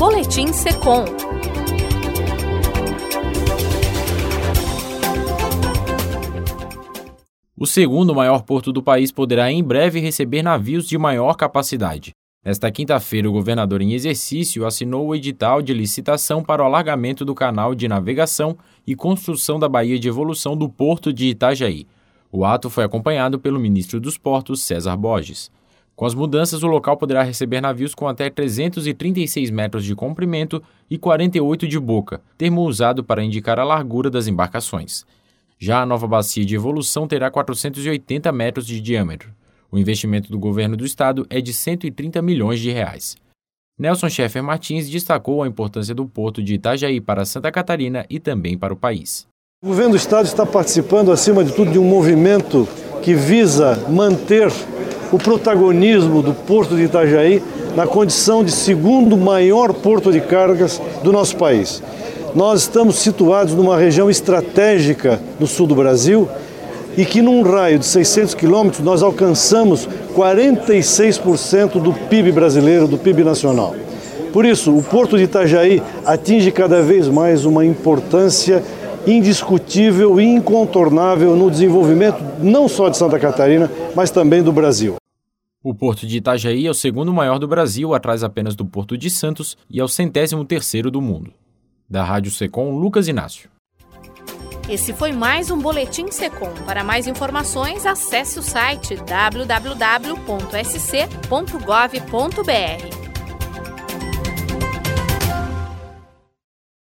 Boletim Secom. O segundo maior porto do país poderá em breve receber navios de maior capacidade. Nesta quinta-feira, o governador em exercício assinou o edital de licitação para o alargamento do canal de navegação e construção da baía de evolução do Porto de Itajaí. O ato foi acompanhado pelo ministro dos Portos, César Borges. Com as mudanças, o local poderá receber navios com até 336 metros de comprimento e 48 de boca, termo usado para indicar a largura das embarcações. Já a nova bacia de evolução terá 480 metros de diâmetro. O investimento do governo do estado é de 130 milhões de reais. Nelson Scheffer Martins destacou a importância do Porto de Itajaí para Santa Catarina e também para o país. O governo do estado está participando, acima de tudo, de um movimento que visa manter o protagonismo do Porto de Itajaí na condição de segundo maior porto de cargas do nosso país. Nós estamos situados numa região estratégica no sul do Brasil e que num raio de 600 quilômetros nós alcançamos 46% do PIB brasileiro, do PIB nacional. Por isso, o Porto de Itajaí atinge cada vez mais uma importância indiscutível e incontornável no desenvolvimento não só de Santa Catarina, mas também do Brasil. O Porto de Itajaí é o segundo maior do Brasil, atrás apenas do Porto de Santos, e é o 113º do mundo. Da Rádio Secom, Lucas Inácio. Esse foi mais um Boletim Secom. Para mais informações, acesse o site www.sc.gov.br.